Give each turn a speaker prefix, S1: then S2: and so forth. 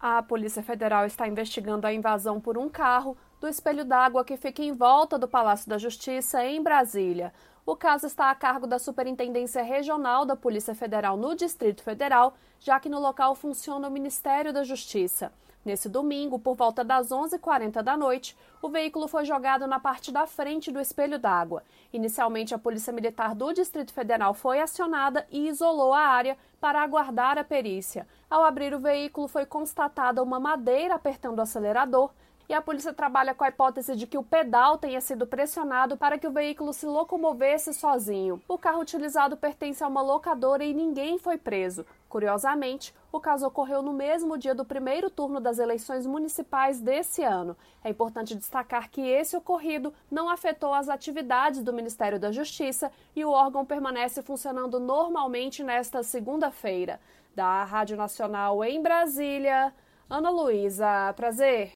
S1: A Polícia Federal está investigando a invasão por um carro do espelho d'água que fica em volta do Palácio da Justiça, em Brasília. O caso está a cargo da Superintendência Regional da Polícia Federal no Distrito Federal, já que no local funciona o Ministério da Justiça. Nesse domingo, por volta das 11h40 da noite, o veículo foi jogado na parte da frente do espelho d'água. Inicialmente, a Polícia Militar do Distrito Federal foi acionada e isolou a área para aguardar a perícia. Ao abrir o veículo, foi constatada uma madeira apertando o acelerador e a polícia trabalha com a hipótese de que o pedal tenha sido pressionado para que o veículo se locomovesse sozinho. O carro utilizado pertence a uma locadora e ninguém foi preso. Curiosamente, o caso ocorreu no mesmo dia do primeiro turno das eleições municipais desse ano. É importante destacar que esse ocorrido não afetou as atividades do Ministério da Justiça e o órgão permanece funcionando normalmente nesta segunda-feira. Da Rádio Nacional em Brasília, Ana Luísa, prazer.